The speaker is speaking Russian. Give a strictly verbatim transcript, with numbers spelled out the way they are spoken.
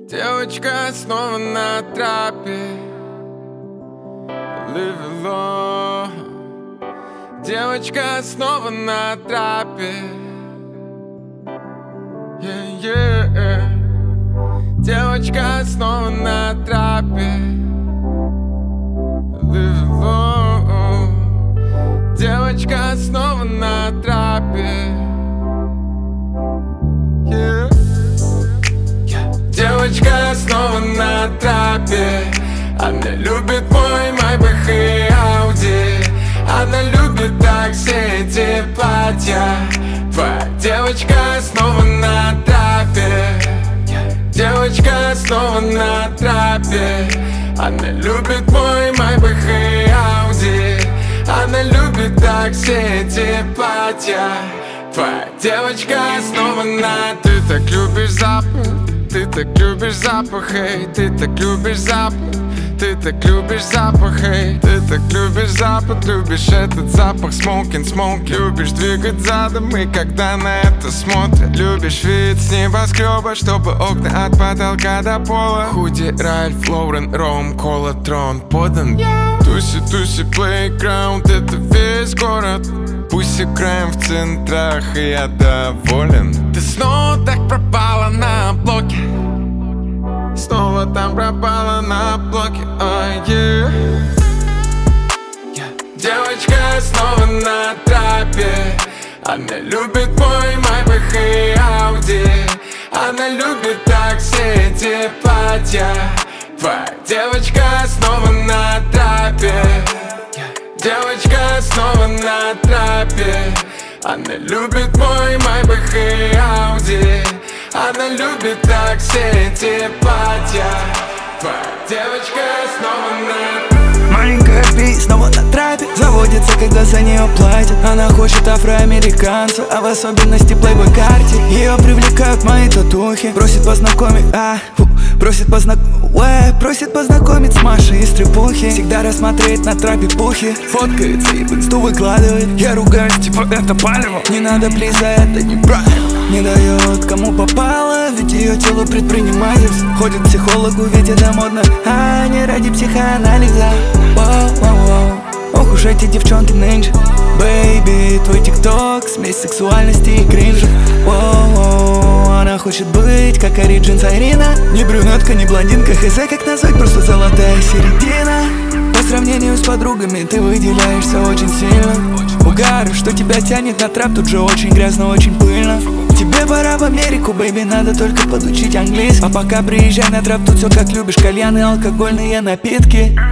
Девочка снова на трапе, live alone. Девочка снова на трапе, yeah, yeah. Девочка снова на трапе, live alone. Девочка снова на трапе, yeah. Девочка снова на трапе. Она любит мой Майбах и Ауди. Она любит так все эти платья. Твоя девочка снова на трапе. Девочка снова на трапе. Она любит мой Майбах и Ауди. Она любит так все эти платья. Твоя девочка снова на. Ты так любишь запах, ты так любишь запах, эй, ты так любишь запах, ты так любишь запах, эй, ты так любишь запах, любишь этот запах, smoking, smoke. Любишь двигать задом, и когда на это смотрят, любишь вид с небоскреба, чтобы окна от потолка до пола. Худи, Ральф, Лоурен, Ром, Кола, Трон подан. Туси, туси, плейграунд, это весь город. Пусть играем в центрах, и я доволен. Ты снова так пропала на блоке, снова там пропала на блоке, oh, yeah. Yeah. Девочка снова на трапе. Она любит мой Майбах и Ауди. Она любит так все эти платья. Твоя девочка снова на трапе. Девочка снова на трапе. Она любит мой Майбах и Ауди. Она любит так все эти платья. Твоя девочка снова на. Маленькая Би снова на трапе. Заводится, когда за нее платят. Она хочет афроамериканца, а в особенности плейбой карте. Ее привлекают мои татухи. Просит познакомить, а, фу, просит познакомить, просит познакомить с Машей из Трепухи. Всегда рассмотреть на трапе пухи. Фоткается и в инсту выкладывает. Я ругаюсь, типа это палево. Не надо, плиз, за это неправильно. Не дает кому попало, ведь ее тело предпринимательство. Ходит к психологу, ведь это модно, а не ради психоанализа. Воу-воу-воу. Ох уж эти девчонки нынче. Бэйби, твой тикток, смесь сексуальности и кринжа. Воу-воу. Она хочет быть как Ориджин Сайрина. Не брюнетка, не блондинка, хз как назвать, просто золотая середина. По сравнению с подругами ты выделяешься очень сильно. Угар, что тебя тянет на трап, тут же очень грязно, очень пыльно. Тебе пора в Америку, бэйби, надо только подучить английский. А пока приезжай на трап, тут все как любишь, кальяны, алкогольные напитки.